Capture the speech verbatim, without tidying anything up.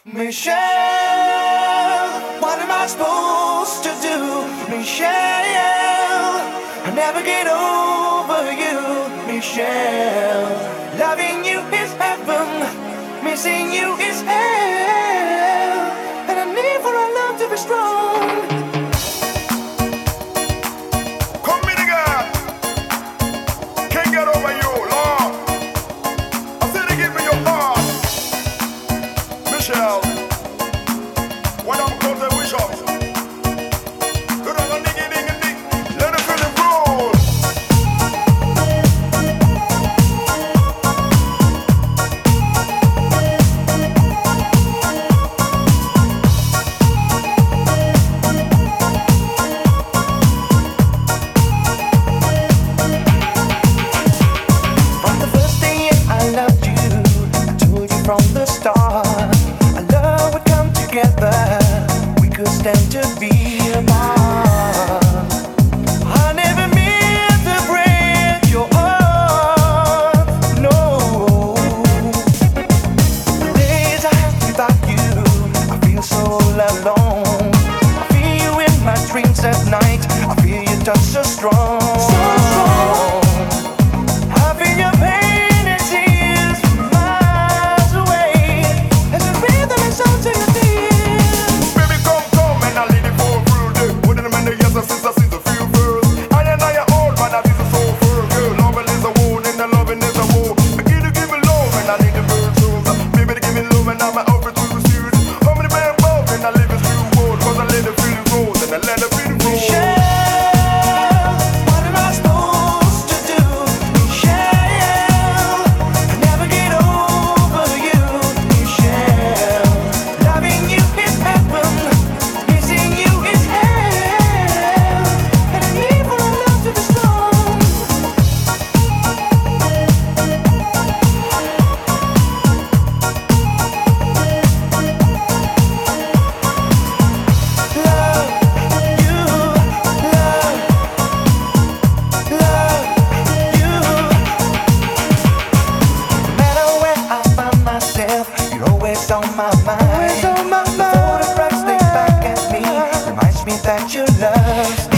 Michelle, what am I supposed to do? Michelle, I never get over you. Michelle, loving you is heaven, missing you is hell, and I need for our love to be strong. Come me the girl, can't get over you, Lord. I said to give me your heart, Michelle. When I'm close to wish up, you don't go diggy diggy dig. Let the feeling roll. From the first day I loved you, I told you from the start, our love would come together. We could stand to be apart. I never meant to break your heart, no. The days I have without you, I feel so alone. I feel you in my dreams at night. I feel your touch so strong. So strong. I feel your pain and tears miles away as the rhythm is on to your tears. Baby, come, come, and I'll lead it for a full day. Within a minute, yes, since I see the feel first. I and I are old, man, I need the soul first. Girl, loving is a wound, and the loving is a wound. Begin to give me love, and I need the virtues. Baby, to give me love, and I'm out to receive it. How many men both, and I live in few words. Cause I let the feeling roll, and I let the feeling roll. Michelle, what am I supposed to do? Michelle, I never get over you. Michelle, loving you is heaven, missing you is hell, and I need for our love to be strong. Love you, love, love you. No matter where I find myself, you're always on my mind. The photographs they back at me reminds me that your love